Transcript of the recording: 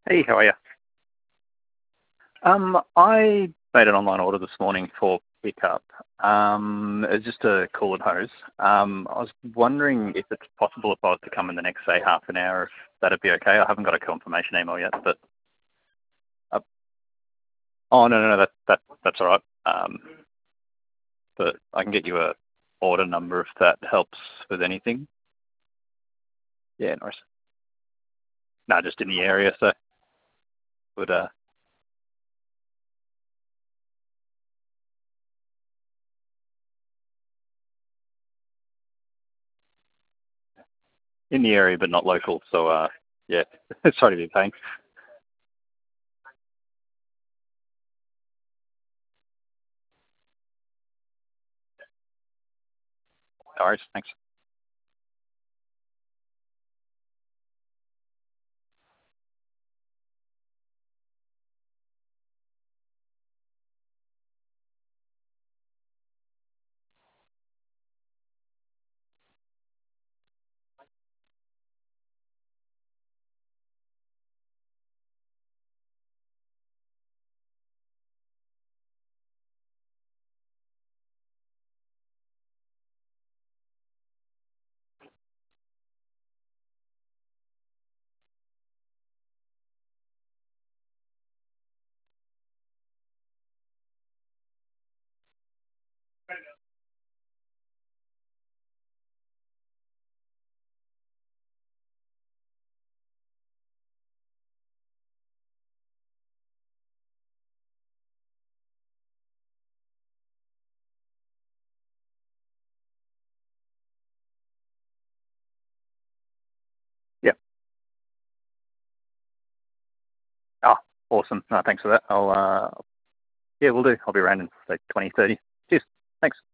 Hey, how are you? I made an online order this morning for pickup. It's just a coolant hose. I was wondering if it's possible if I was to come in the next, say, half an hour, if that'd be okay. I haven't got a confirmation email yet, but uh, oh no, that's all right. But I can get you a order number if that helps with anything. Yeah, no, worries. No, just in the area, so would in the area but not local. So yeah, sorry to be a pain. No worries, thanks. Yeah. Oh, awesome. No, thanks for that. Yeah, we'll do. I'll be around in, say, 20, 30. Cheers. Thanks.